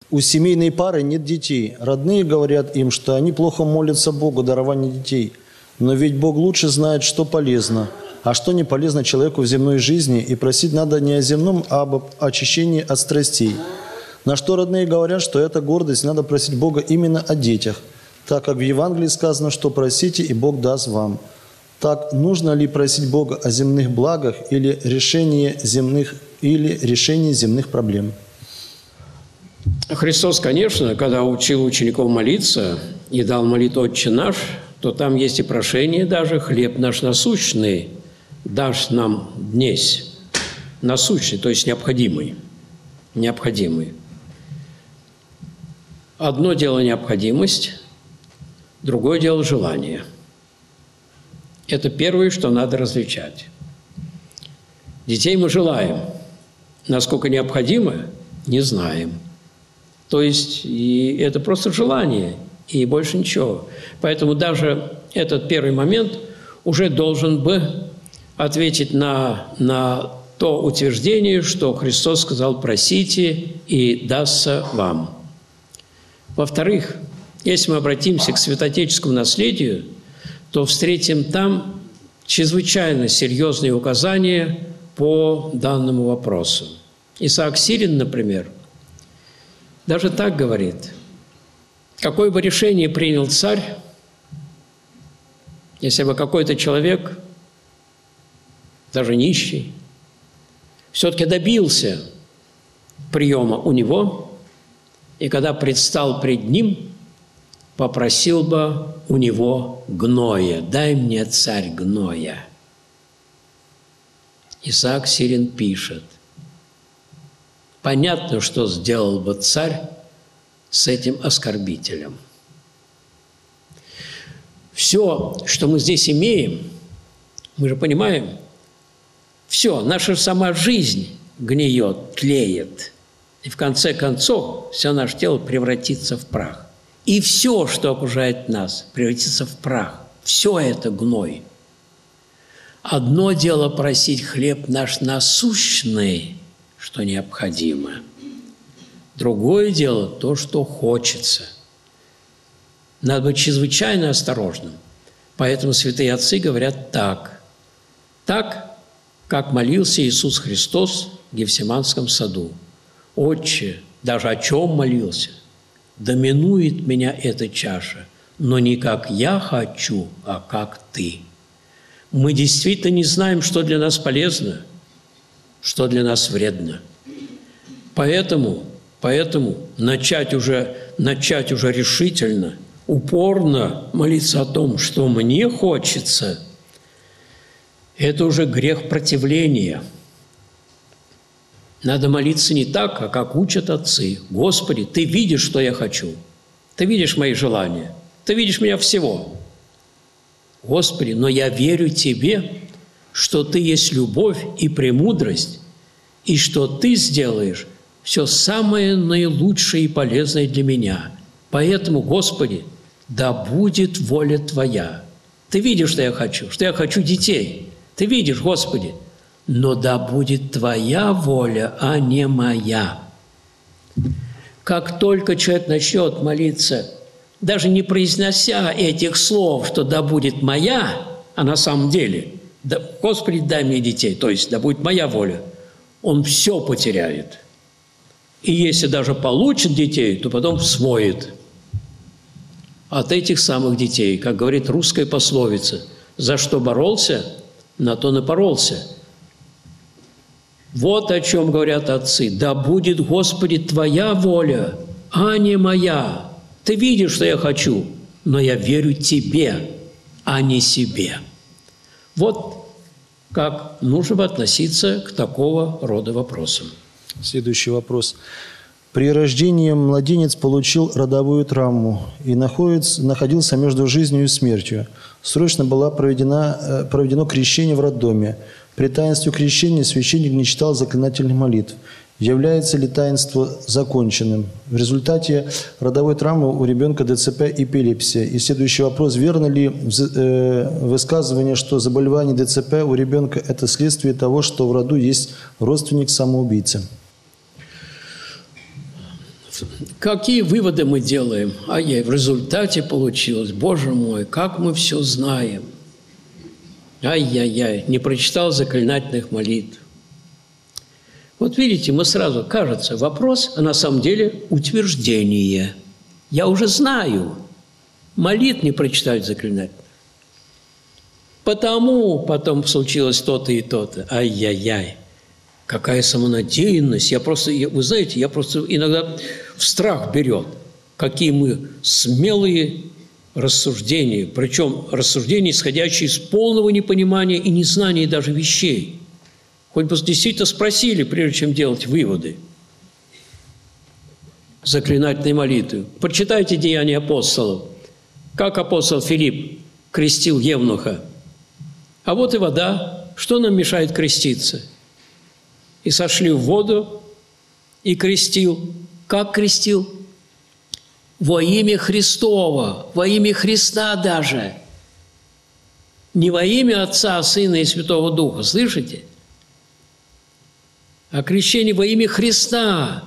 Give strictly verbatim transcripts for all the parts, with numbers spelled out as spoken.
У семейной пары нет детей. Родные говорят им, что они плохо молятся Богу дарования детей. Но ведь Бог лучше знает, что полезно, а что не полезно человеку в земной жизни, и просить надо не о земном, а об очищении от страстей. На что родные говорят, что это гордость, надо просить Бога именно о детях, так как в Евангелии сказано, что просите, и Бог даст вам. Так нужно ли просить Бога о земных благах или решении земных, или решении земных проблем? Христос, конечно, когда учил учеников молиться и дал молитву «Отче наш», то там есть и прошение даже «Хлеб наш насущный дашь нам днесь». Насущный, то есть необходимый. Необходимый. Одно дело необходимость, другое дело желание. Это первое, что надо различать. Детей мы желаем. Насколько необходимо, не знаем. То есть и это просто желание, и больше ничего. Поэтому даже этот первый момент уже должен бы ответить на, на то утверждение, что Христос сказал «просите, и дастся вам». Во-вторых, если мы обратимся к святоотеческому наследию, то встретим там чрезвычайно серьезные указания по данному вопросу. Исаак Сирин, например, даже так говорит: какое бы решение принял царь, если бы какой-то человек, даже нищий, все-таки добился приема у него, и когда предстал пред ним, попросил бы у него гноя. «Дай мне, царь, гноя». Исаак Сирин пишет: понятно, что сделал бы царь с этим оскорбителем. Все, что мы здесь имеем, мы же понимаем, все, наша сама жизнь гниет, тлеет. И в конце концов все наше тело превратится в прах. И все, что окружает нас, превратится в прах. Все это гной. Одно дело просить хлеб наш насущный, что необходимо. Другое дело то, что хочется. Надо быть чрезвычайно осторожным. Поэтому святые отцы говорят так. Так, как молился Иисус Христос в Гефсиманском саду. «Отче», даже о чем молился, «да минует меня эта чаша, но не как я хочу, а как ты». Мы действительно не знаем, что для нас полезно, что для нас вредно. Поэтому, поэтому начать уже, начать уже решительно, упорно молиться о том, что мне хочется, это уже грех противления. Надо молиться не так, а как учат отцы. «Господи, Ты видишь, что я хочу. Ты видишь мои желания. Ты видишь меня всего. Господи, но я верю Тебе, что Ты есть любовь и премудрость, и что Ты сделаешь все самое наилучшее и полезное для меня. Поэтому, Господи, да будет воля Твоя. Ты видишь, что я хочу, что я хочу детей. Ты видишь, Господи, но да будет Твоя воля, а не моя». Как только человек начнет молиться, даже не произнося этих слов, что «да будет моя», а на самом деле да, «Господи, дай мне детей», то есть «да будет моя воля», он все потеряет. И если даже получит детей, то потом всвоит. От этих самых детей, как говорит русская пословица, «за что боролся, на то напоролся». Вот о чем говорят отцы. «Да будет, Господи, Твоя воля, а не моя. Ты видишь, что я хочу, но я верю Тебе, а не себе». Вот как нужно относиться к такого рода вопросам. Следующий вопрос. При рождении младенец получил родовую травму и находится, находился между жизнью и смертью. Срочно было проведено, проведено крещение в роддоме. При таинстве крещения священник не читал заклинательных молитв. Является ли таинство законченным? В результате родовой травмы у ребенка ДЦП и эпилепсия. И следующий вопрос. Верно ли высказывание, что заболевание ДЦП у ребенка – это следствие того, что в роду есть родственник самоубийцы? В какие выводы мы делаем? Ай-яй, в результате получилось, Боже мой, как мы все знаем. Ай-яй-яй, не прочитал заклинательных молитв. Вот видите, мы сразу, кажется, вопрос, а на самом деле утверждение. Я уже знаю, молитв не прочитать заклинательных. Потому потом случилось то-то и то-то. Ай-яй-яй. Какая самонадеянность. Я просто, вы знаете, я просто иногда в страх берет, какие мы смелые рассуждения. Причем рассуждения, исходящие из полного непонимания и незнания даже вещей. Хоть бы действительно спросили, прежде чем делать выводы. Заклинательной молитвы. Прочитайте Деяния апостолов. Как апостол Филипп крестил евнуха. А вот и вода. Что нам мешает креститься? И сошли в воду, и крестил. Как крестил? Во имя Христово, во имя Христа даже. Не во имя Отца, Сына и Святого Духа, слышите? А крещение во имя Христа.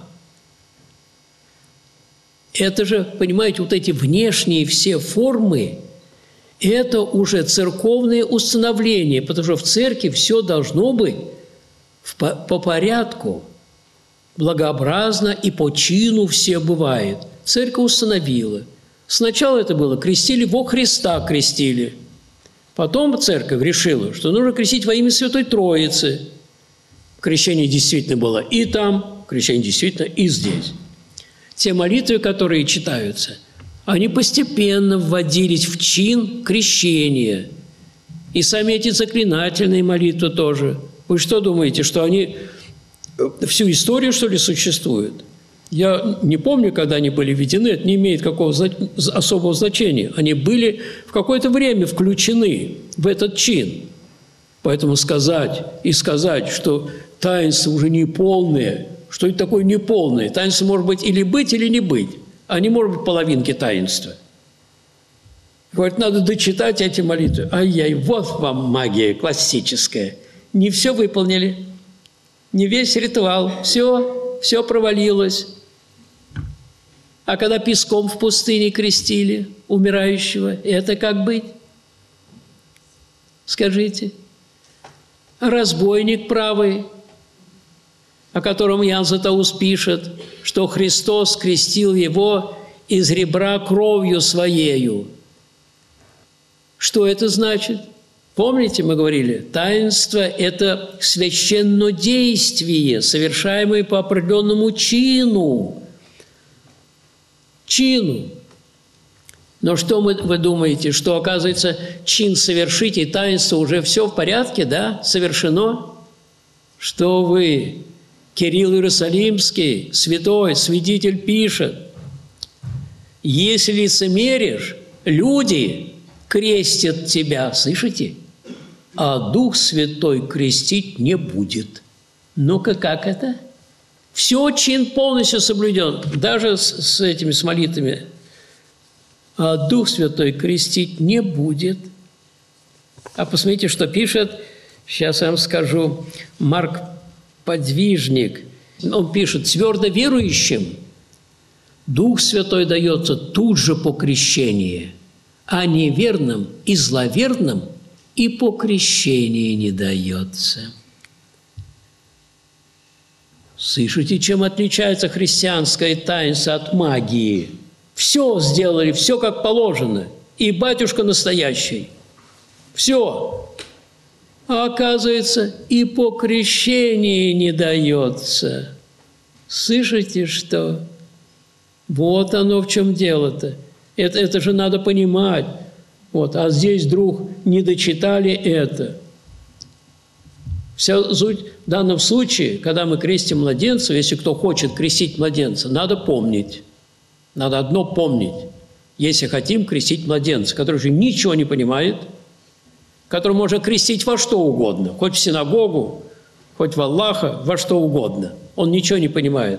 Это же, понимаете, вот эти внешние все формы, это уже церковные установления, потому что в церкви все должно быть по, по порядку, благообразно и по чину все бывает. Церковь установила. Сначала это было, крестили во Христа, крестили. Потом церковь решила, что нужно крестить во имя Святой Троицы. Крещение действительно было и там, крещение действительно и здесь. Те молитвы, которые читаются, они постепенно вводились в чин крещения. И сами эти заклинательные молитвы тоже. Вы что думаете, что они всю историю, что ли, существуют? Я не помню, когда они были введены, это не имеет какого особого значения. Они были в какое-то время включены в этот чин. Поэтому сказать и сказать, что таинство уже неполное, что это такое неполное? Таинство может быть или быть, или не быть, а не может быть половинки таинства. Говорит, надо дочитать эти молитвы. Ай-яй, вот вам магия классическая. Не все выполнили, не весь ритуал, все, все провалилось. А когда песком в пустыне крестили умирающего, это как быть? Скажите. Разбойник правый, о котором Иоанн Златоуст пишет, что Христос крестил его из ребра кровью своею. Что это значит? Помните, мы говорили, таинство – это священнодействие, совершаемое по определенному чину. Чину. Но что вы, вы думаете, что, оказывается, чин совершить и таинство уже все в порядке, да, совершено? Что вы, Кирилл Иерусалимский, святой, свидетель пишет, если лицемеришь, люди крестят тебя, слышите? А Дух Святой крестить не будет. Ну-ка, как это? Все, чин полностью соблюден, даже с, с этими с молитвами. А Дух Святой крестить не будет. А посмотрите, что пишет, сейчас я вам скажу, Марк Подвижник. Он пишет, твердо верующим Дух Святой дается тут же по крещении, а неверным и зловерным и по крещении не дается. Слышите, чем отличается христианское таинство от магии? Все сделали, все как положено. И батюшка настоящий. Все. А оказывается, и по крещении не дается. Слышите, что? Вот оно в чем дело-то. Это, это же надо понимать. Вот. А здесь вдруг не дочитали это. Вся суть в данном случае, когда мы крестим младенца, если кто хочет крестить младенца, надо помнить. Надо одно помнить. Если хотим крестить младенца, который же ничего не понимает, который можно крестить во что угодно, хоть в синагогу, хоть в Аллаха, во что угодно. Он ничего не понимает.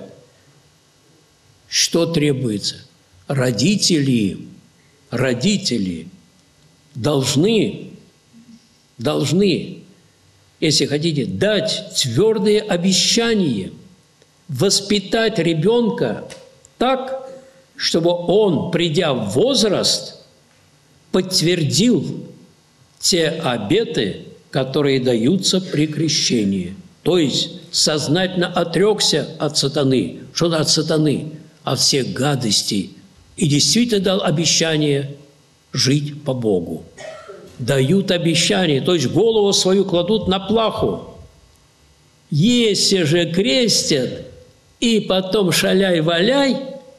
Что требуется? Родители, родители должны, должны, если хотите, дать твердое обещание воспитать ребенка так, чтобы он, придя в возраст, подтвердил те обеты, которые даются при крещении. То есть сознательно отрекся от сатаны. Что от сатаны? От всех гадостей. И действительно дал обещание жить по Богу. Дают обещание, то есть голову свою кладут на плаху. Если же крестят и потом шаляй-валяй,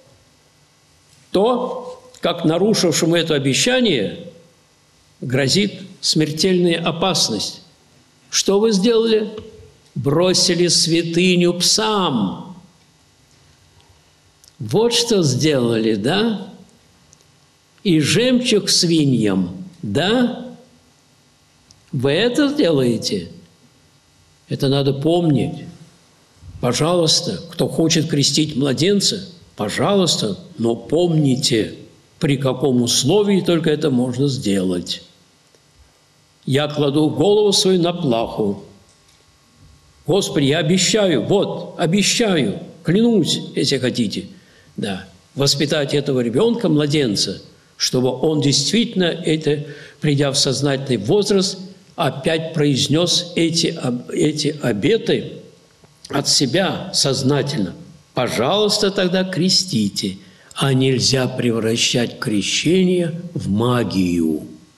то, как нарушившему это обещание, грозит смертельная опасность. Что вы сделали? Бросили святыню псам. Вот что сделали, да? И жемчуг свиньям, да? Вы это делаете? Это надо помнить. Пожалуйста, кто хочет крестить младенца, пожалуйста, но помните, при каком условии только это можно сделать. Я кладу голову свою на плаху. Господи, я обещаю, вот, обещаю, клянусь, если хотите, да, воспитать этого ребенка, младенца, чтобы он действительно, это, придя в сознательный возраст, опять произнес эти, эти обеты от себя сознательно. Пожалуйста, тогда крестите, а нельзя превращать крещение в магию.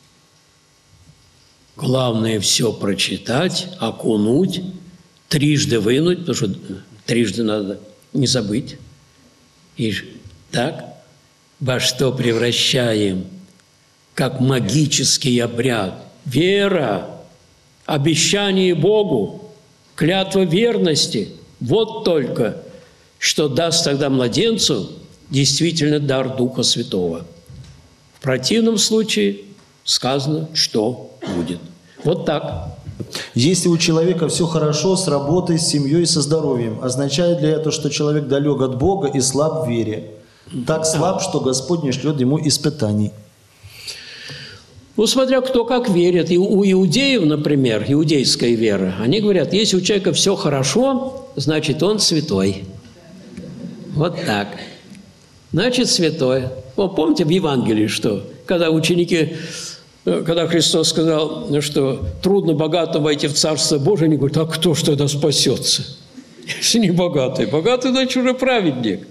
Главное все прочитать, окунуть, трижды вынуть, потому что трижды надо не забыть. И так, во что превращаем, как магический обряд. Вера, обещание Богу, клятва верности. Вот только, что даст тогда младенцу действительно дар Духа Святого. В противном случае сказано, что будет. Вот так. Если у человека все хорошо с работой, с семьей, со здоровьем, означает ли это, что человек далек от Бога и слаб в вере? Так слаб, что Господь не шлет ему испытаний. Ну, смотря кто как верит. И у иудеев, например, иудейская вера, они говорят, если у человека все хорошо, значит, он святой. Вот так. Значит, святой. Вы помните в Евангелии, что когда ученики, когда Христос сказал, что трудно богатым войти в Царство Божие, они говорят, а кто ж тогда спасется? Если не богатый. Богатый, значит, уже праведник.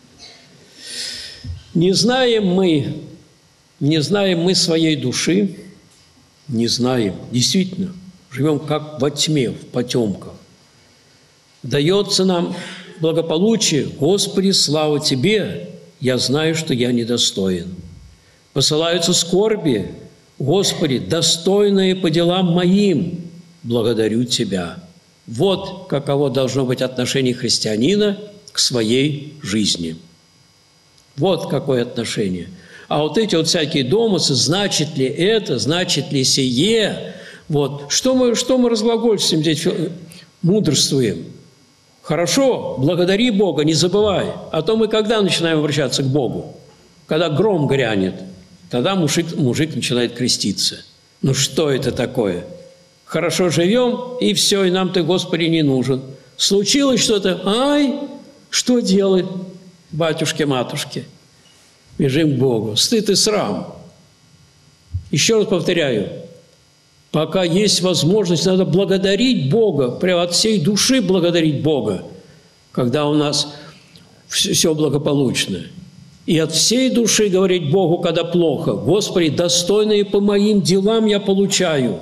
Не знаем мы, не знаем мы своей души, не знаем, действительно, живем как во тьме, в потемках. Дается нам благополучие, Господи, слава Тебе, я знаю, что я недостоин. Посылаются скорби, Господи, достойные по делам моим, благодарю Тебя. Вот каково должно быть отношение христианина к своей жизни. Вот какое отношение. А вот эти вот всякие домыслы, значит ли это, значит ли сие, вот, что мы, что мы разглагольствуем здесь, мудрствуем? Хорошо, благодари Бога, не забывай. А то мы когда начинаем обращаться к Богу? Когда гром грянет, тогда мужик, мужик начинает креститься. Ну что это такое? Хорошо живем, и все, и нам ты, Господи, не нужен. Случилось что-то, ай, что делать? Батюшки-матушки, бежим к Богу. Стыд и срам. Еще раз повторяю, пока есть возможность, надо благодарить Бога, прямо от всей души благодарить Бога, когда у нас все благополучно. И от всей души говорить Богу, когда плохо. Господи, достойные по моим делам я получаю.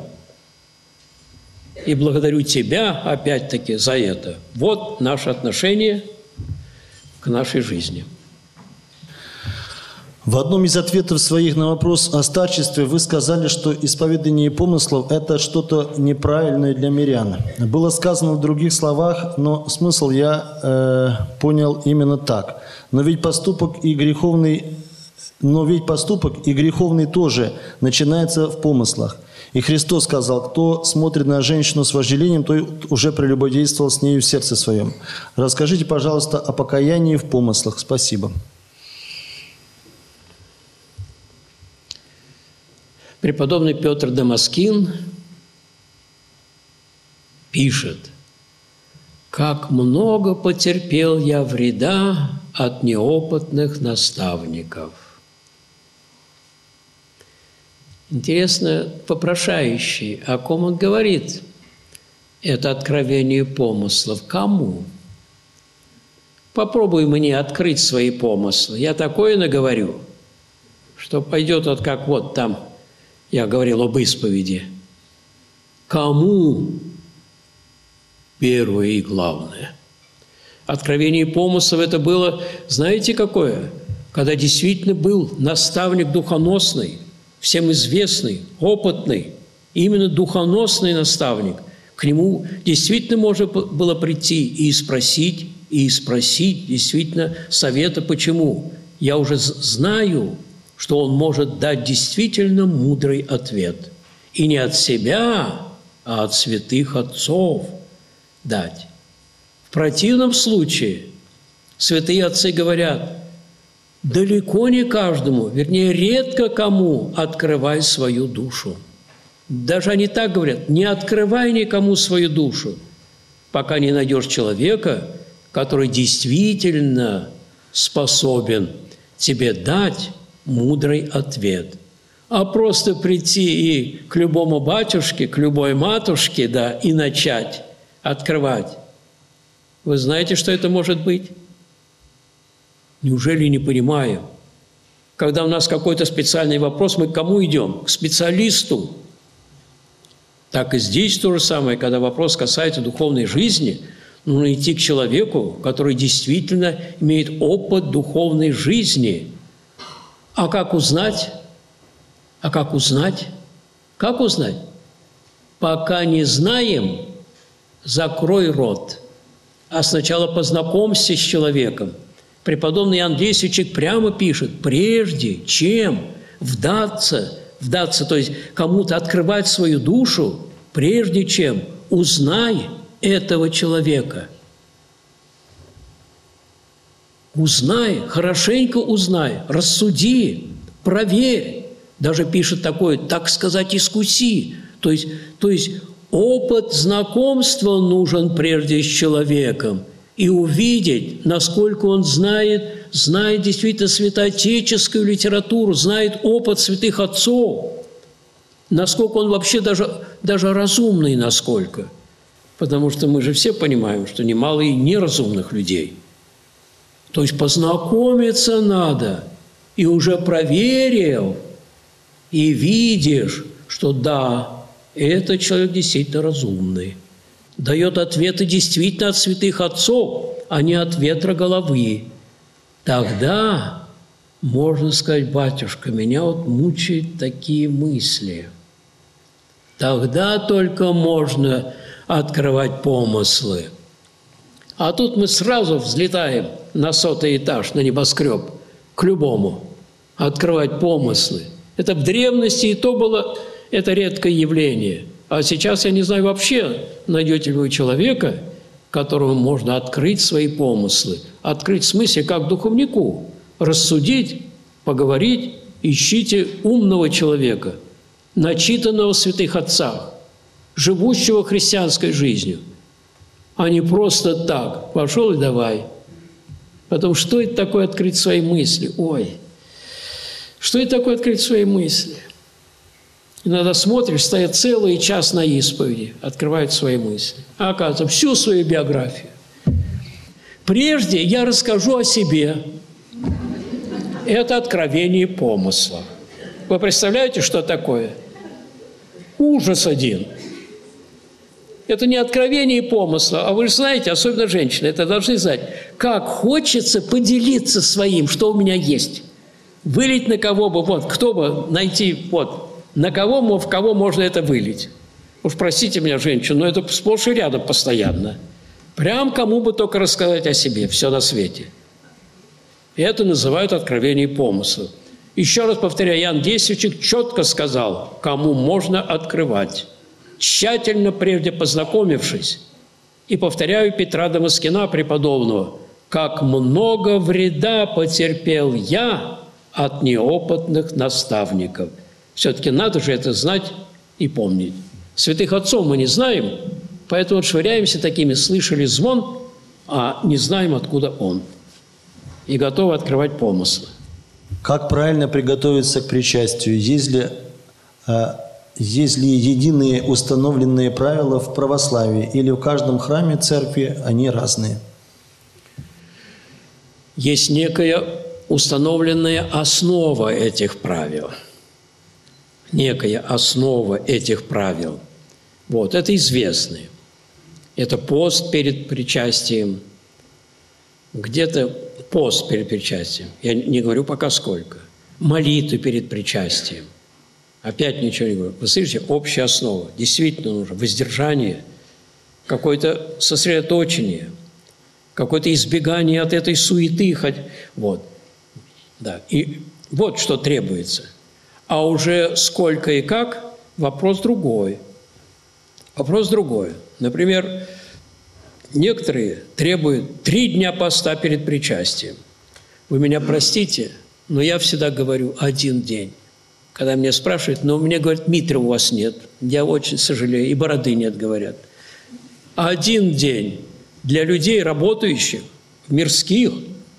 И благодарю Тебя, опять-таки, за это. Вот наше отношение к нашей жизни. В одном из ответов своих на вопрос о старчестве вы сказали, что исповедание помыслов – это что-то неправильное для мирян. Было сказано в других словах, но смысл я э, понял именно так. Но ведь поступок и греховный, но ведь поступок и греховный тоже начинается в помыслах. И Христос сказал, кто смотрит на женщину с вожделением, то уже прелюбодействовал с нею в сердце своем. Расскажите, пожалуйста, о покаянии в помыслах. Спасибо. Преподобный Петр Дамаскин пишет, «Как много потерпел я вреда от неопытных наставников. Интересно, попрошающий, о ком он говорит? Это откровение помыслов. Кому? Попробуй мне открыть свои помыслы. Я такое наговорю, что пойдет вот как вот там, я говорил об исповеди. Кому? Первое и главное. Откровение помыслов это было, знаете, какое? Когда действительно был наставник духоносный, всем известный, опытный, именно духоносный наставник. К нему действительно можно было прийти и спросить, и спросить действительно совета. Почему? Я уже знаю, что он может дать действительно мудрый ответ. И не от себя, а от святых отцов дать. В противном случае святые отцы говорят, далеко не каждому, вернее, редко кому открывай свою душу. Даже они так говорят, не открывай никому свою душу, пока не найдешь человека, который действительно способен тебе дать мудрый ответ. А просто прийти и к любому батюшке, к любой матушке, да, и начать открывать. Вы знаете, что это может быть? Неужели не понимаем? Когда у нас какой-то специальный вопрос, мы к кому идем? К специалисту. Так и здесь то же самое, когда вопрос касается духовной жизни, нужно идти к человеку, который действительно имеет опыт духовной жизни. А как узнать? А как узнать? Как узнать? Пока не знаем, закрой рот. А сначала познакомься с человеком. Преподобный Иоанн Лесвичек прямо пишет, прежде чем вдаться, вдаться, то есть кому-то открывать свою душу, прежде чем узнай этого человека. Узнай, хорошенько узнай, рассуди, проверь. Даже пишет такое, так сказать, искуси. То есть, то есть опыт знакомства нужен прежде с человеком. И увидеть, насколько он знает, знает действительно святоотеческую литературу, знает опыт святых отцов, насколько он вообще даже, даже разумный, насколько. Потому что мы же все понимаем, что немало и неразумных людей. То есть познакомиться надо, и уже проверив, и видишь, что да, этот человек действительно разумный. Дает ответы действительно от святых отцов, а не от ветра головы. Тогда можно сказать, батюшка, меня вот мучают такие мысли. Тогда только можно открывать помыслы. А тут мы сразу взлетаем на сотый этаж, на небоскреб, к любому, открывать помыслы. Это в древности и то было, это редкое явление. А сейчас, я не знаю, вообще найдете ли вы человека, которому можно открыть свои помыслы. Открыть в смысле, как духовнику. Рассудить, поговорить. Ищите умного человека, начитанного в святых отцах, живущего христианской жизнью, а не просто так. Пошел и давай. Потом, что это такое открыть свои мысли? Ой, что это такое открыть свои мысли? Иногда смотришь, стоят целый час на исповеди, открывают свои мысли. А оказывается, всю свою биографию. Прежде я расскажу о себе. Это откровение помысла. Вы представляете, что такое? Ужас один. Это не откровение помысла, а вы же знаете, особенно женщины, это должны знать, как хочется поделиться своим, что у меня есть. Вылить на кого бы, вот, кто бы найти, вот, на кого, в кого можно это вылить. Уж простите меня, женщина, но это сплошь и рядом постоянно. Прям кому бы только рассказать о себе, все на свете. И это называют откровение помысла. Еще раз повторяю, Иоанн Лесвичек четко сказал, кому можно открывать, тщательно прежде познакомившись. И повторяю Петра Дамаскина преподобного, как много вреда потерпел я от неопытных наставников. Все-таки надо же это знать и помнить. Святых отцов мы не знаем, поэтому швыряемся такими, слышали звон, а не знаем, откуда он. и готовы открывать помыслы. Как правильно приготовиться к причастию? Есть ли, э, есть ли единые установленные правила в православии или в каждом храме церкви они разные? Есть некая установленная основа этих правил. Некая основа этих правил. Вот, это известные. Это пост перед причастием. Где-то пост перед причастием. Я не говорю пока сколько. Молитвы перед причастием. Опять ничего не говорю. Вы слышите, общая основа. Действительно нужно воздержание, какое-то сосредоточение, какое-то избегание от этой суеты. Вот. Да. И вот что требуется. А уже сколько и как – вопрос другой. Вопрос другой. Например, некоторые требуют три дня поста перед причастием. Вы меня простите, но я всегда говорю один день. Когда меня спрашивают, но мне говорят, митры у вас нет. Я очень сожалею, и бороды нет, говорят. Один день для людей, работающих, мирских,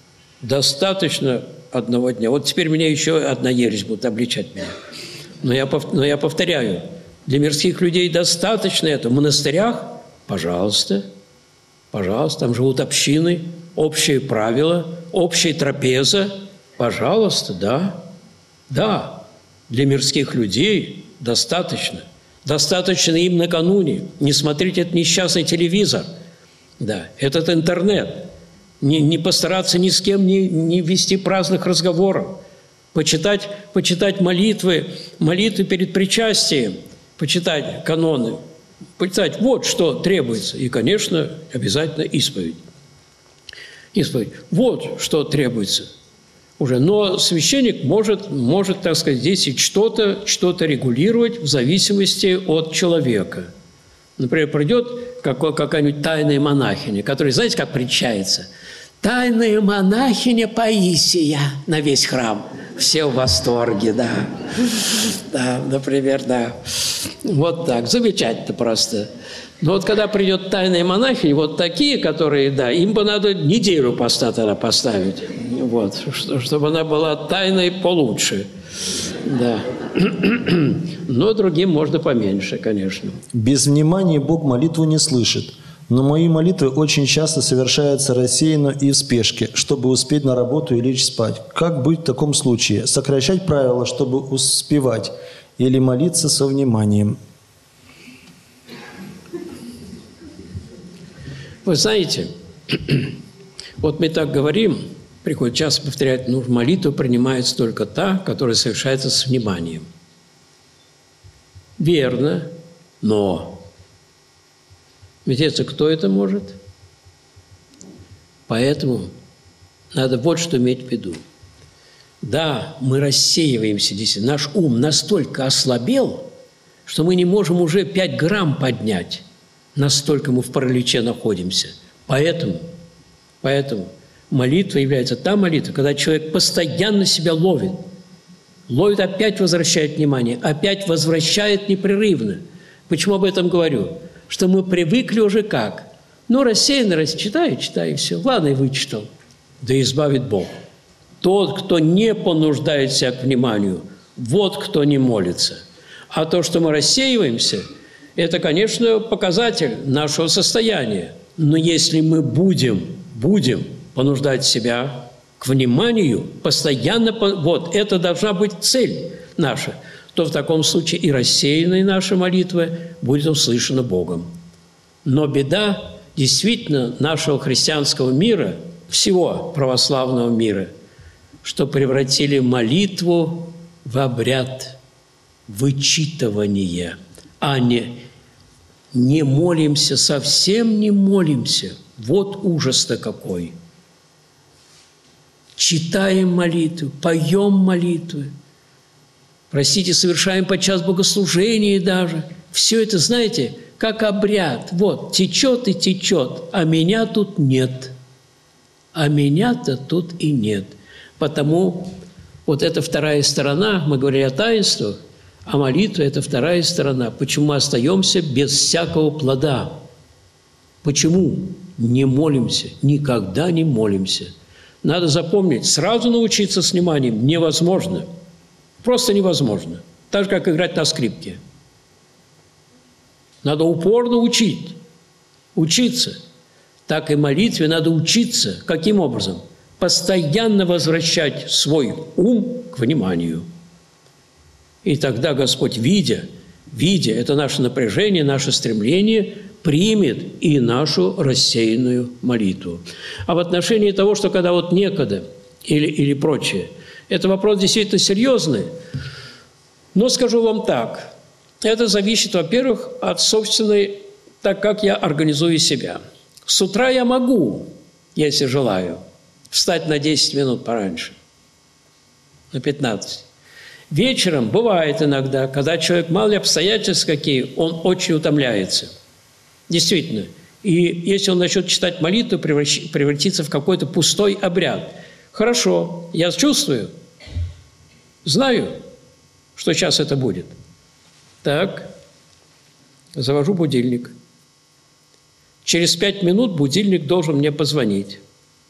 достаточно одного дня. Вот теперь меня еще одна ересь будет обличать меня. Но я, но я повторяю, для мирских людей достаточно это. В монастырях, пожалуйста, пожалуйста, там живут общины, общие правила, общая трапеза. Пожалуйста, да, да. Для мирских людей достаточно. Достаточно им накануне не смотреть этот несчастный телевизор, да, этот интернет, не, не постараться ни с кем не, не вести праздных разговоров, почитать, почитать молитвы, молитвы перед причастием, почитать каноны, почитать вот что требуется. И, конечно, обязательно исповедь. Исповедь. Вот что требуется. Уже. Но священник может, может, так сказать, здесь и что-то что-то регулировать в зависимости от человека. Например, придет какая-нибудь тайная монахиня, которая, знаете, как причается? Тайная монахиня Паисия на весь храм. Все в восторге, да. Да, например, да. Вот так. Замечательно просто. Но вот когда придет тайная монахиня, вот такие, которые, да, им бы надо неделю поста тогда поставить. Вот, чтобы она была тайной получше. Да. Но другим можно поменьше, конечно. Без внимания Бог молитву не слышит. Но мои молитвы очень часто совершаются рассеянно и в спешке, чтобы успеть на работу и лечь спать. Как быть в таком случае? Сокращать правила, чтобы успевать, или молиться со вниманием? Вы знаете, вот мы так говорим, приходит часто повторять, ну, молитва принимается только та, которая совершается с вниманием. Верно, но ведь это кто это может? Поэтому надо вот что иметь в виду. Да, мы рассеиваемся здесь, наш ум настолько ослабел, что мы не можем уже пять грамм поднять. Настолько мы в параличе находимся. Поэтому, поэтому молитва является та молитва, когда человек постоянно себя ловит. Ловит, опять возвращает внимание, опять возвращает непрерывно. Почему об этом говорю? Что мы привыкли уже как? Ну, рассеянно, раз читаю, читаю, и все. Ладно, и вычитал. Да избавит Бог. Тот, кто не понуждает себя к вниманию, вот кто не молится. А то, что мы рассеиваемся – это, конечно, показатель нашего состояния. Но если мы будем, будем понуждать себя к вниманию, постоянно, вот это должна быть цель наша, то в таком случае и рассеянная наша молитва будет услышана Богом. Но беда действительно нашего христианского мира, всего православного мира, что превратили молитву в обряд вычитывания, а не не молимся, совсем не молимся. Вот ужас-то какой. Читаем молитвы, поем молитвы, простите, совершаем подчас богослужение даже. Все это, знаете, как обряд. Вот, течет и течет, а меня тут нет. А меня-то тут и нет. Потому вот эта вторая сторона, мы говорили о таинствах, а молитва – это вторая сторона. Почему мы остаемся без всякого плода? Почему не молимся? Никогда не молимся. надо запомнить, сразу научиться с вниманием невозможно. Просто невозможно. Так же, как играть на скрипке. Надо упорно учить, учиться. Так и молитве надо учиться. Каким образом? Постоянно возвращать свой ум к вниманию. И тогда Господь, видя, видя это наше напряжение, наше стремление, примет и нашу рассеянную молитву. А в отношении того, что когда вот некогда или, или прочее, это вопрос действительно серьезный. Но скажу вам так, это зависит, во-первых, от собственной, так как я организую себя. С утра я могу, если желаю, встать на десять минут пораньше, на пятнадцать. Вечером бывает иногда, когда человек, мало ли обстоятельства какие, он очень утомляется. Действительно. И если он начнет читать молитву, превратится в какой-то пустой обряд. Хорошо, я чувствую, знаю, что сейчас это будет. Так, завожу будильник. Через пять минут будильник должен мне позвонить.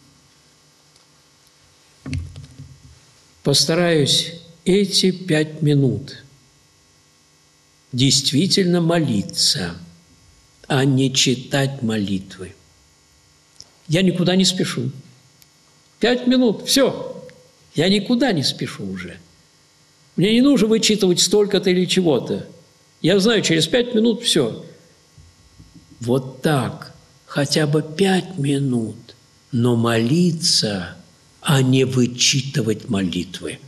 Постараюсь эти пять минут действительно молиться, а не читать молитвы. Я никуда не спешу. Пять минут, все. Я никуда не спешу уже. Мне не нужно вычитывать столько-то или чего-то. Я знаю, через пять минут все. Вот так, хотя бы пять минут, но молиться, а не вычитывать молитвы.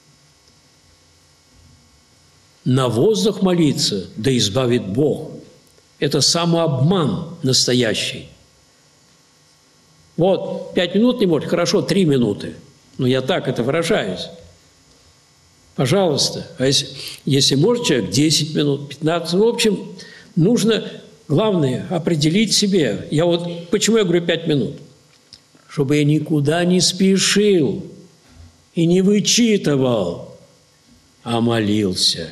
На воздух молиться, да избавит Бог. Это самообман настоящий. Вот, пять минут не может, хорошо, три минуты. Но я так это выражаюсь. Пожалуйста. А если, если может человек, десять минут, пятнадцать. Ну, в общем, нужно, главное, определить себе. Я вот, почему я говорю пять минут? Чтобы я никуда не спешил и не вычитывал, а молился.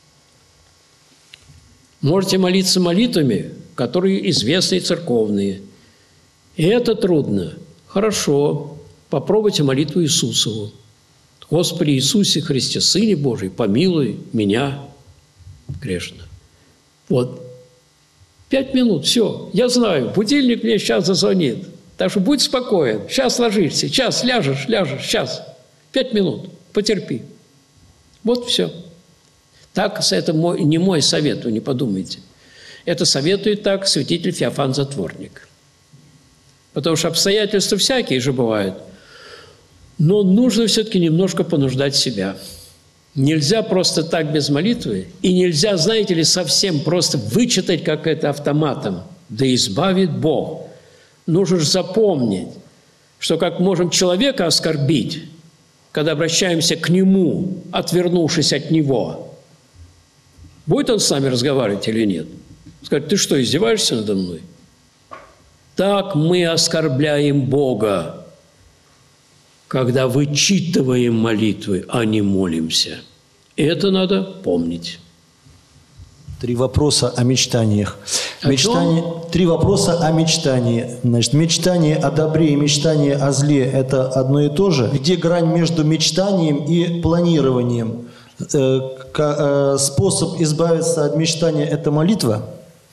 Можете молиться молитвами, которые известны и церковные. И это трудно. Хорошо. Попробуйте молитву Иисусову. Господи Иисусе Христе, Сыне Божий, помилуй меня, грешно. Вот. Пять минут, все. Я знаю, будильник мне сейчас зазвонит. Так что будь спокоен. Сейчас ложишься, сейчас ляжешь, ляжешь, сейчас. Пять минут. Потерпи. Вот все. Так, это мой, не мой совет, вы не подумайте. Это советует так святитель Феофан Затворник. Потому что обстоятельства всякие же бывают. Но нужно все-таки немножко понуждать себя. Нельзя просто так без молитвы, и нельзя, знаете ли, совсем просто вычитать, как это автоматом. Да избавит Бог. Нужно же запомнить, что как можем человека оскорбить, когда обращаемся к Нему, отвернувшись от Него. Будет Он с нами разговаривать или нет? Скажет, ты что, издеваешься надо мной? Так мы оскорбляем Бога, когда вычитываем молитвы, а не молимся. Это надо помнить. Три вопроса о мечтаниях. О Мечтание, три вопроса о мечтании. Значит, мечтание о добре и мечтание о зле – это одно и то же. Где грань между мечтанием и планированием? Э, к, э, способ избавиться от мечтания – это молитва?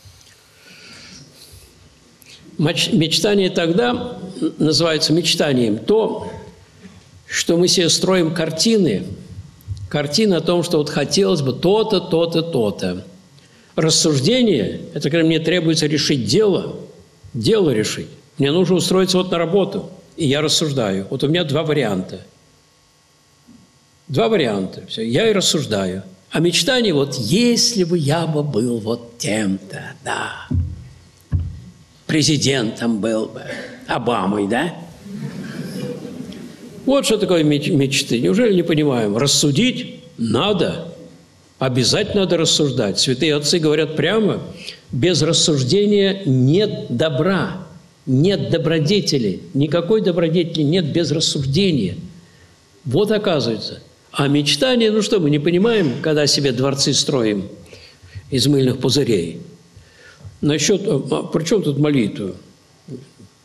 Мечтание тогда называется мечтанием то, что мы себе строим картины, картины о том, что вот хотелось бы то-то, то-то, то-то. Рассуждение – это когда мне требуется решить дело, дело решить. Мне нужно устроиться вот на работу, и я рассуждаю. Вот у меня два варианта. Два варианта. Все, я и рассуждаю. А мечтание вот «если бы я бы был вот тем-то, да, президентом был бы, Обамой, да?» Вот что такое мечты. Неужели не понимаем? Рассудить надо. Обязательно надо рассуждать. Святые отцы говорят прямо, без рассуждения нет добра, нет добродетели. Никакой добродетели нет без рассуждения. Вот оказывается. А мечтание, ну что, мы не понимаем, когда себе дворцы строим из мыльных пузырей. Насчет, а при чем тут молитва?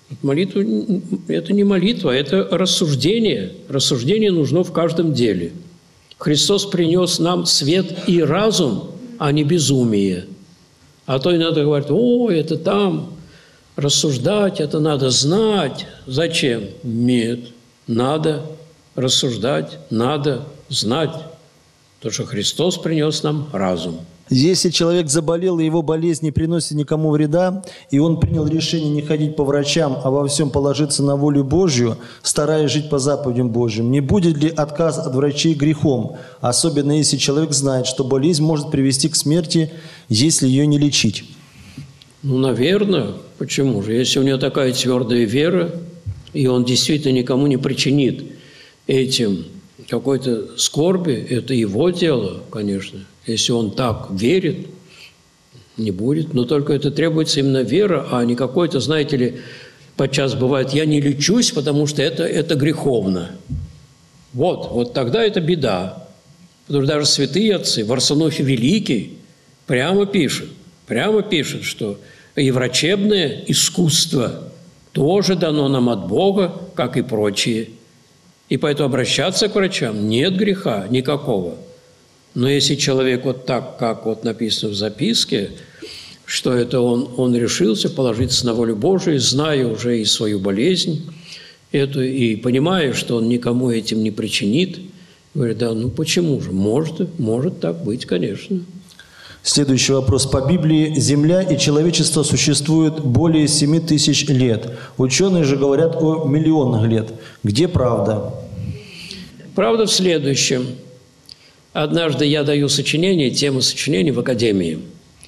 Молитва – это не молитва, это рассуждение. Рассуждение нужно в каждом деле. Христос принес нам свет и разум, а не безумие. А то иногда говорят: о, это там, рассуждать, это надо знать. Зачем? Нет, надо рассуждать, надо знать. Потому что Христос принес нам разум. Если человек заболел, и его болезнь не приносит никому вреда, и он принял решение не ходить по врачам, а во всем положиться на волю Божью, стараясь жить по заповедям Божьим, не будет ли отказ от врачей грехом, особенно если человек знает, что болезнь может привести к смерти, если ее не лечить? Ну, наверное. Почему же? Если у него такая твердая вера, и он действительно никому не причинит этим какой-то скорби, это его дело, конечно. Если он так верит, не будет. Но только это требуется именно вера, а не какой-то, знаете ли, подчас бывает: я не лечусь, потому что это, это греховно. Вот, вот тогда это беда. Потому что даже святые отцы, Варсонофий Великий, прямо пишет, прямо пишет, что и врачебное искусство тоже дано нам от Бога, как и прочие. И поэтому обращаться к врачам нет греха никакого. Но если человек вот так, как вот написано в записке, что это он, он решился положиться на волю Божию, зная уже и свою болезнь, эту, и понимая, что он никому этим не причинит, говорит: да, ну почему же? Может, может так быть, конечно. Следующий вопрос. По Библии Земля и человечество существуют более семи тысяч лет. Ученые же говорят о миллионах лет. Где правда? Правда в следующем. Однажды я даю сочинение, тему сочинения в академии.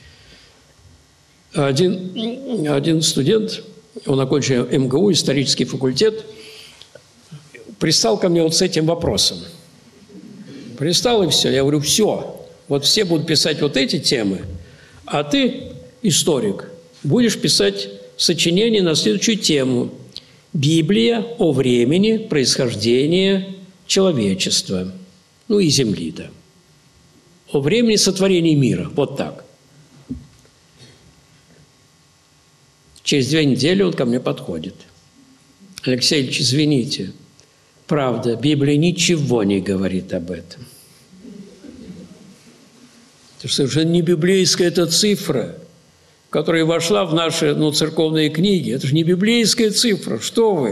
Один, один студент, он окончил эм гэ у, исторический факультет, пристал ко мне вот с этим вопросом. Пристал, и все. Я говорю: все, вот все будут писать вот эти темы, а ты, историк, будешь писать сочинение на следующую тему: Библия о времени происхождения человечества, ну и Земли, да. О времени сотворения мира, вот так. Через две недели он ко мне подходит: Алексей Ильич, извините, правда, Библия ничего не говорит об этом. Это совершенно не библейская эта цифра, которая вошла в наши, ну, церковные книги. Это же не библейская цифра, что вы?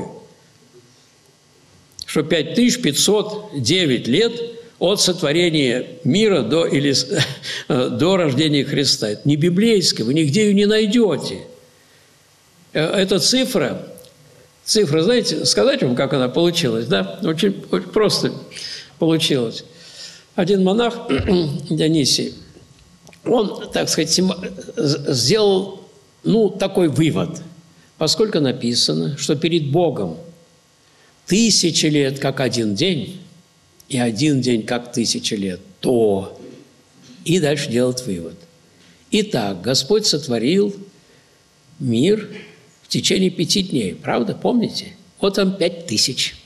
Что пять тысяч пятьсот девять лет от сотворения мира до, или, до рождения Христа. Это не библейское, вы нигде ее не найдете. Эта цифра, цифра, знаете, сказать вам, как она получилась, да? Очень, очень просто получилось. Один монах, Дионисий, он, так сказать, сделал, ну, такой вывод. Поскольку написано, что перед Богом тысячи лет, как один день, и один день, как тысяча лет, то... И дальше делать вывод. Итак, Господь сотворил мир в течение пяти дней. Правда? Помните? Вот там пять тысяч.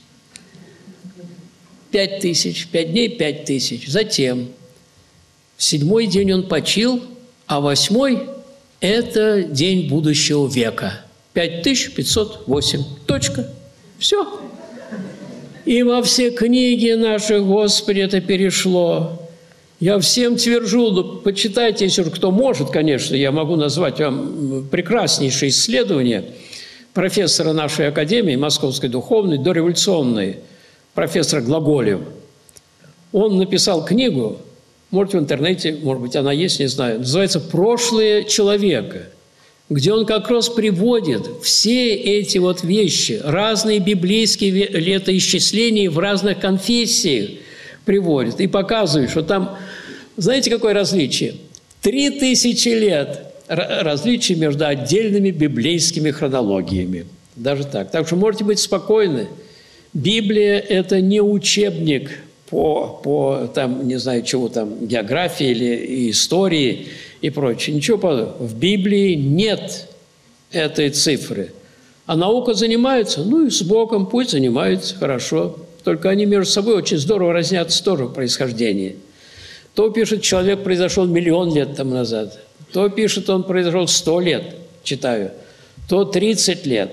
Пять тысяч. Пять дней – пять тысяч. Затем в седьмой день он почил, а восьмой – это день будущего века. Пять тысяч пятьсот восемь. Точка. Все. И во все книги наши, Господи, это перешло. Я всем твержу, ну, почитайте, если кто может, конечно, я могу назвать вам прекраснейшее исследование профессора нашей академии, Московской духовной, дореволюционной, профессора Глаголева. Он написал книгу, может, в интернете, может быть, она есть, не знаю, называется «Прошлое человека», где он как раз приводит все эти вот вещи, разные библейские летоисчисления в разных конфессиях приводит и показывает, что там, знаете, какое различие? Три тысячи лет различия между отдельными библейскими хронологиями. Даже так. Так что можете быть спокойны. Библия – это не учебник по, по там, не знаю, чего там, географии или истории и прочее. Ничего подобного. В Библии нет этой цифры. А наука занимается, ну и с Богом пусть занимаются, хорошо. Только они между собой очень здорово разнятся тоже в происхождении. То пишет, человек произошел миллион лет тому назад. То пишет, он произошел сто лет, читаю. То тридцать лет.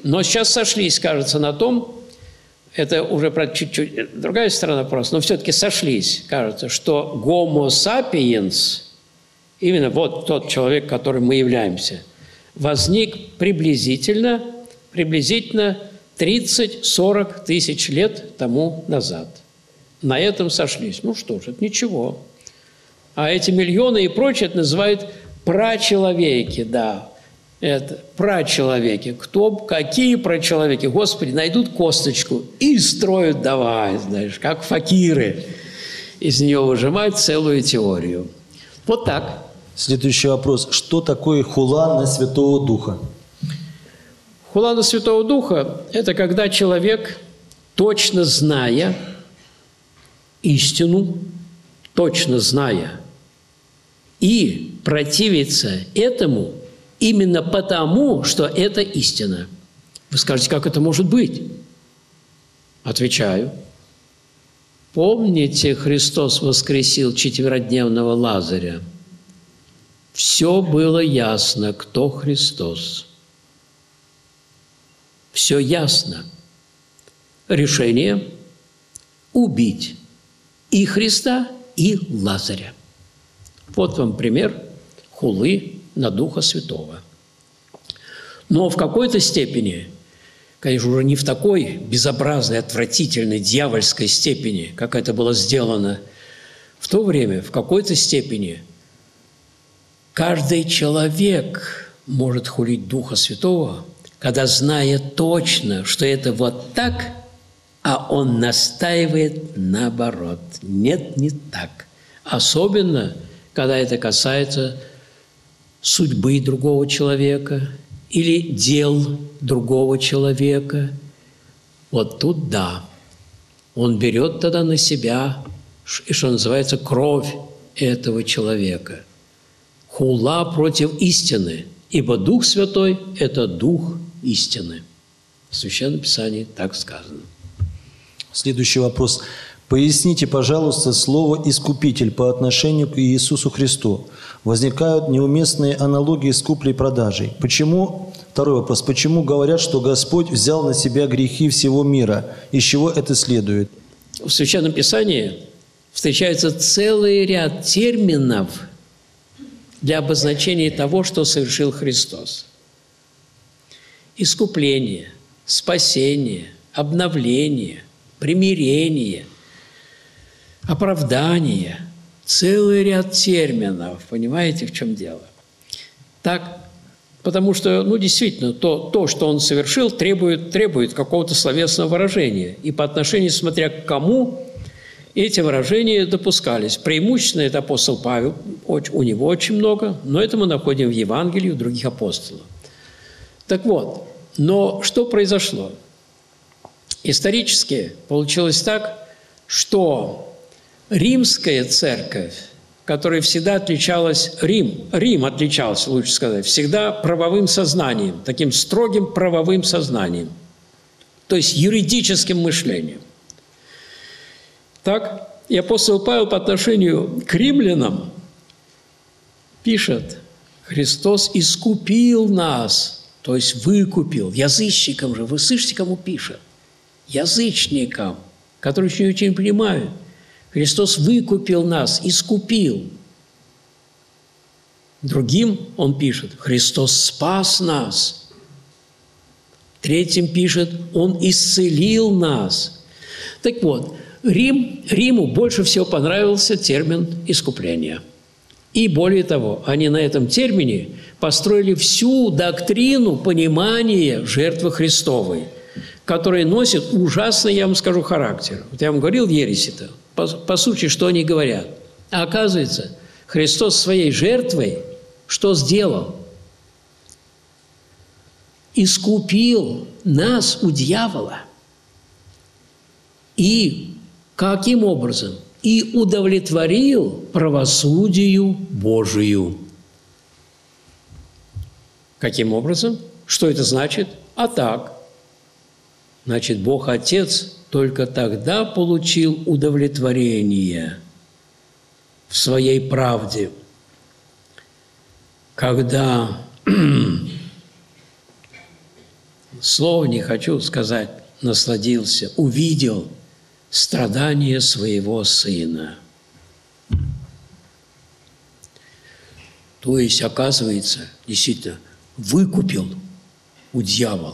но сейчас сошлись, кажется, на том, это уже про чуть-чуть другая сторона вопроса, но все-таки сошлись, кажется, что Homo sapiens, именно вот тот человек, которым мы являемся, возник приблизительно, приблизительно тридцать-сорок тысяч лет тому назад. На этом сошлись. Ну что ж, это ничего. А эти миллионы и прочее это называют прачеловеки, да. Это прачеловеки. Кто, какие прачеловеки? Господи, найдут косточку и строят давай, знаешь, как факиры. Из нее выжимают целую теорию. Вот так. Следующий вопрос. Что такое хула на Святого Духа? Хула на Святого Духа – это когда человек, точно зная истину, точно зная, и противится этому именно потому, что это истина. Вы скажете, как это может быть? Отвечаю. Помните, Христос воскресил четверодневного Лазаря? Все было ясно, кто Христос. Все ясно. Решение – убить и Христа, и Лазаря. Вот вам пример хулы на Духа Святого. Но в какой-то степени, конечно, уже не в такой безобразной, отвратительной, дьявольской степени, как это было сделано в то время, в какой-то степени каждый человек может хулить Духа Святого, когда, зная точно, что это вот так, а он настаивает наоборот. Нет, не так. Особенно, когда это касается судьбы другого человека или дел другого человека. Вот тут да. Он берет тогда на себя, и что называется, кровь этого человека. Хула против истины, ибо Дух Святой – это Дух истины. В Священном Писании так сказано. Следующий вопрос. Поясните, пожалуйста, слово «искупитель» по отношению к Иисусу Христу. Возникают неуместные аналогии с куплей-продажей. Почему, второй вопрос, почему говорят, что Господь взял на себя грехи всего мира? Из чего это следует? В Священном Писании встречается целый ряд терминов для обозначения того, что совершил Христос. Искупление, спасение, обновление, примирение, оправдание. Целый ряд терминов. Понимаете, в чем дело? Так, потому что, ну, действительно, то, то что он совершил, требует, требует какого-то словесного выражения. И по отношению, смотря к кому, эти выражения допускались. Преимущественно это апостол Павел, у него очень много, но это мы находим в Евангелии, у других апостолов. Так вот, но что произошло? Исторически получилось так, что римская церковь, которая всегда отличалась, Рим, Рим отличался, лучше сказать, всегда правовым сознанием, таким строгим правовым сознанием, то есть юридическим мышлением. Так, и апостол Павел по отношению к римлянам пишет: «Христос искупил нас», то есть выкупил. Язычникам же, вы слышите, кому пишет? Язычникам, которые еще ничего не понимают. Христос выкупил нас, искупил. Другим он пишет: Христос спас нас. Третьим пишет: Он исцелил нас. Так вот, Рим, Риму больше всего понравился термин «искупление». И более того, они на этом термине построили всю доктрину понимания жертвы Христовой, которая носит ужасный, я вам скажу, характер. Вот я вам говорил ереси-то, по, по сути, что они говорят. А оказывается, Христос своей жертвой что сделал? Искупил нас у дьявола. И каким образом? И удовлетворил правосудию Божию. Каким образом? Что это значит? А так. Значит, Бог Отец только тогда получил удовлетворение в своей правде, когда слова не хочу сказать, насладился, увидел страдания своего Сына. То есть, оказывается, действительно, выкупил у дьявола.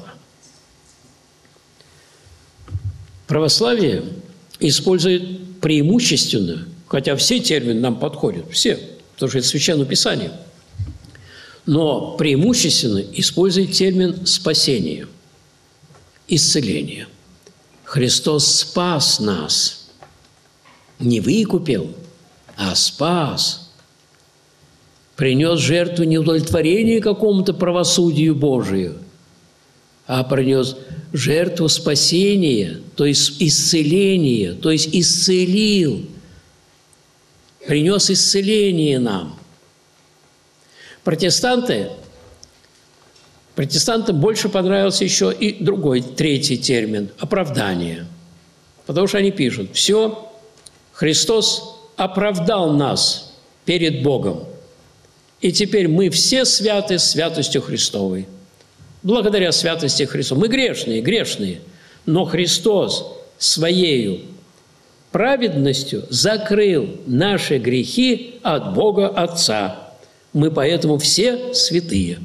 Православие использует преимущественно, хотя все термины нам подходят, все, потому что это Священное Писание, но преимущественно использует термин «спасение», «исцеление». Христос спас нас, не выкупил, а спас. Принес жертву не удовлетворения какому-то правосудию Божию, а принес жертву спасения, то есть исцеления, то есть исцелил, принес исцеление нам. Протестанты, протестантам больше понравился еще и другой, третий термин – оправдание. Потому что они пишут: все, Христос оправдал нас перед Богом, и теперь мы все святы святостью Христовой. Благодаря святости Христова. Мы грешные, грешные, но Христос Своею праведностью закрыл наши грехи от Бога Отца. Мы поэтому все святые.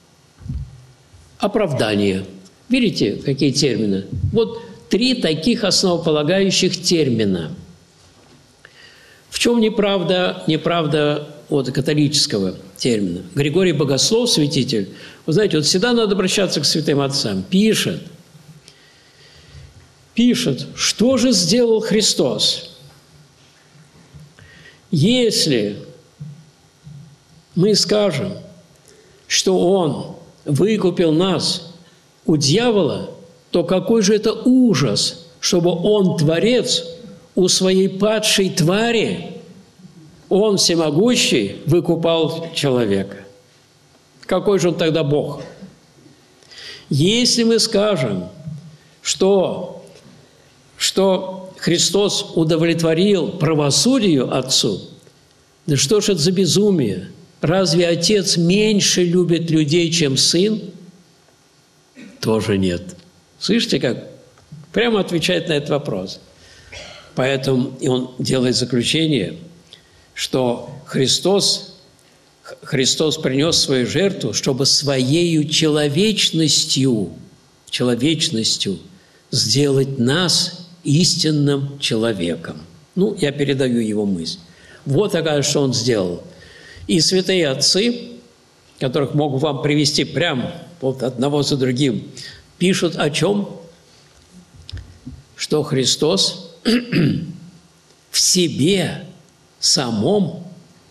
Оправдание. Видите, какие термины? Вот три таких основополагающих термина. В чем неправда, неправда от католического термина? Григорий Богослов, святитель, вы знаете, вот всегда надо обращаться к святым отцам. Пишет, пишет, что же сделал Христос? Если мы скажем, что Он выкупил нас у дьявола, то какой же это ужас, чтобы Он, Творец, у своей падшей твари, Он всемогущий, выкупал человека. Какой же Он тогда Бог? Если мы скажем, что, что Христос удовлетворил правосудию Отцу, да что ж это за безумие? Разве Отец меньше любит людей, чем Сын? Тоже нет. Слышите, как прямо отвечает на этот вопрос. Поэтому и он делает заключение, что Христос, Христос принес свою жертву, чтобы своею человечностью, человечностью сделать нас истинным человеком. Ну, я передаю его мысль. Вот, оказывается, что он сделал. И святые отцы, которых могу вам привести прямо вот одного за другим, пишут о чем? Что Христос в себе самом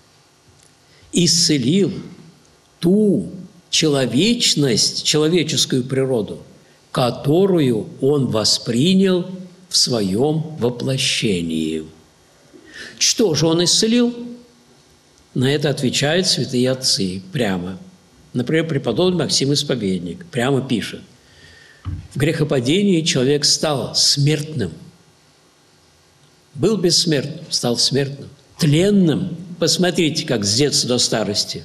исцелил ту человечность, человеческую природу, которую Он воспринял в Своем воплощении. Что же Он исцелил? На это отвечают святые отцы прямо. Например, преподобный Максим Исповедник прямо пишет: в грехопадении человек стал смертным. Был бессмертным, стал смертным. Тленным. Посмотрите, как с детства до старости.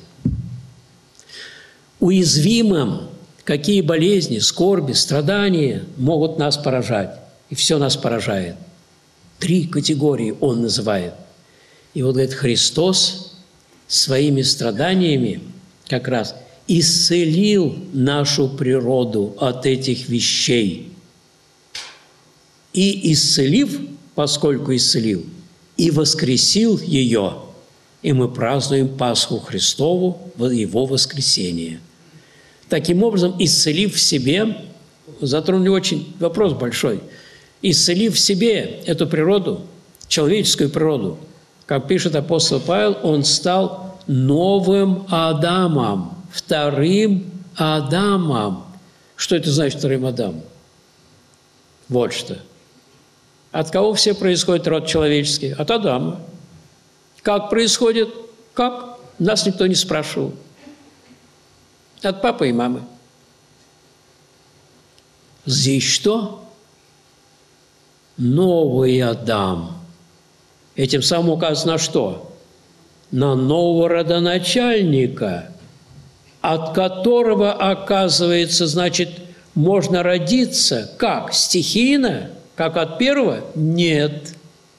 Уязвимым. Какие болезни, скорби, страдания могут нас поражать. И все нас поражает. Три категории Он называет. И вот, говорит, Христос своими страданиями как раз исцелил нашу природу от этих вещей. И исцелив, поскольку исцелил, и воскресил ее, и мы празднуем Пасху Христову, Его воскресение. Таким образом, исцелив в себе, затронули очень вопрос большой, исцелив в себе эту природу, человеческую природу, как пишет апостол Павел, он стал новым Адамом, вторым Адамом. Что это значит вторым Адамом? Вот что. От кого все происходит род человеческий? От Адама. Как происходит? Как? Нас никто не спрашивал. От папы и мамы. Здесь что? Новый Адам. Этим самым указано на что? На нового родоначальника, от которого, оказывается, значит, можно родиться как? Стихийно? Как от первого? Нет.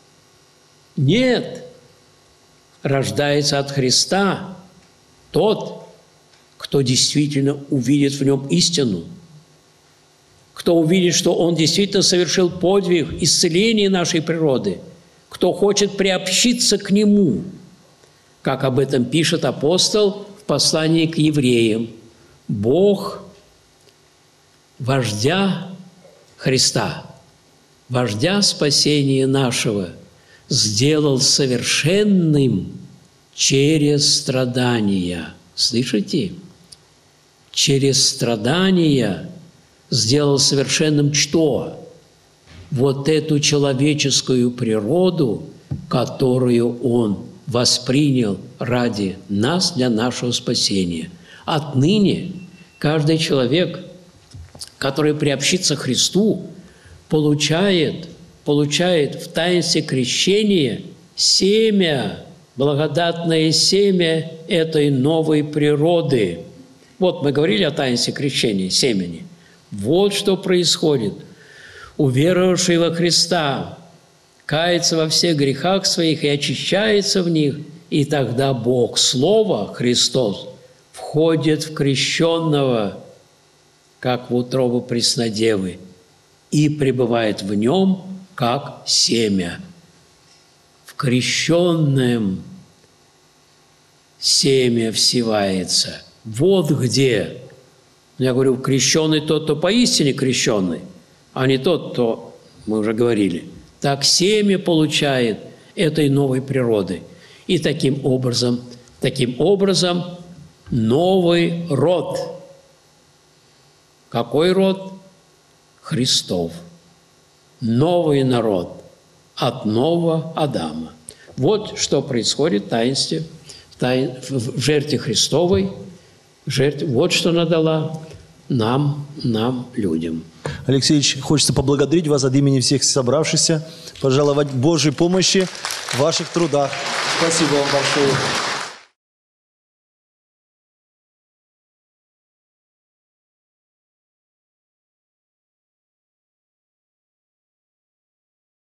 Нет. Рождается от Христа тот, кто действительно увидит в нем истину, кто увидит, что он действительно совершил подвиг исцеления нашей природы, кто хочет приобщиться к нему, как об этом пишет апостол в послании к евреям. Бог вождя Христа, вождя спасения нашего, сделал совершенным через страдания. Слышите? Через страдания сделал совершенным что? Вот эту человеческую природу, которую Он воспринял ради нас, для нашего спасения. Отныне каждый человек, который приобщится к Христу, получает, получает в таинстве крещения семя, благодатное семя этой новой природы. Вот мы говорили о таинстве крещения, семени. Вот что происходит. Уверовавший во Христа кается во всех грехах своих и очищается в них, и тогда Бог, Слово, Христос, входит в крещенного, как в утробу преснодевы, и пребывает в нем, как семя. В крещенном семя всевается. Вот где. Я говорю, крещенный тот, кто поистине крещенный, а не тот, кто, мы уже говорили, так семя получает этой новой природы. И таким образом, таким образом новый род. Какой род? Христов. Новый народ от нового Адама. Вот что происходит в таинстве, в, тайн, в жертве Христовой. Жертве, вот что она дала нам, нам, людям. Алексей Ильич, хочется поблагодарить вас от имени всех собравшихся, пожелать Божьей помощи в ваших трудах. Спасибо вам большое.